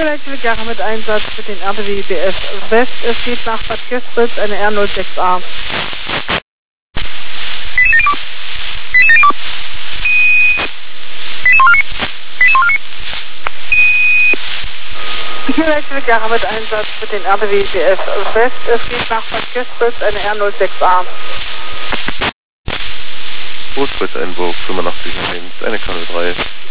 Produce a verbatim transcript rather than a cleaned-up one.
Vielleicht wird Jahre mit Einsatz für den R B W B F West. Es geht nach Bad Köstritz, eine R null sechs A. Vielleicht wird Jahre mit Einsatz für den R B W B F West. Es geht nach Bad Köstritz, eine R null sechs A. Großkreuz Einburg, fünfundachtzig eins, eine K null drei.